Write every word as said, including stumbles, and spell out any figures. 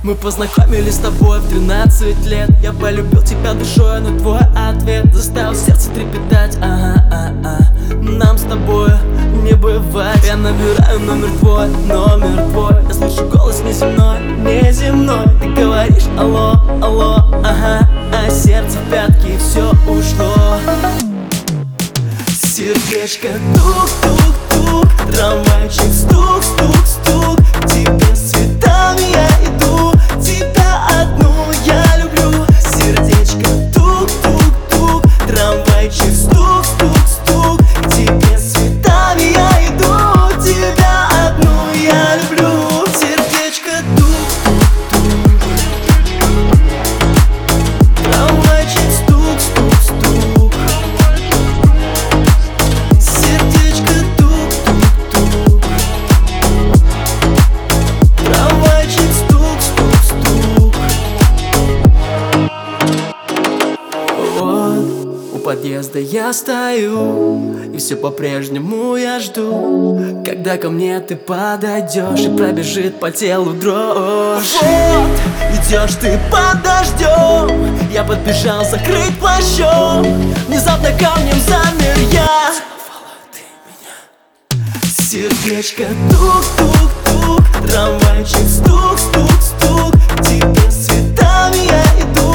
Мы познакомились с тобой в тринадцать лет. Я полюбил тебя душой, но твой ответ заставил сердце трепетать. Ага, а, а. Нам с тобой не бывать. Я набираю номер твой, номер твой. Я слышу голос неземной, неземной. Ты говоришь алло, алло, ага. А сердце в пятки все ушло. Сердечко тук-тук-тук, трамвайчик стук-стук-стук. К тебе с цветами я иду, тебя одну я люблю. Сердечко тук-тук-тук, трамвайчик стук-стук-стук. К тебе с цветами я иду, тебя одну я люблю. Сердечко тук-тук-тук, трамвайчик стук-стук-стук. Сердечко тук-тук-тук, трамвайчик стук-стук-стук. Вот у подъезда я стою, и все по-прежнему я жду, когда ко мне ты подойдешь и пробежит по телу дрожь. Вот идешь ты под дождем, я подбежал закрыть плащом. Внезапно камнем замер я. Сердечко тук-тук-тук, трамвайчик стук-стук-стук. К тебе с цветами я иду,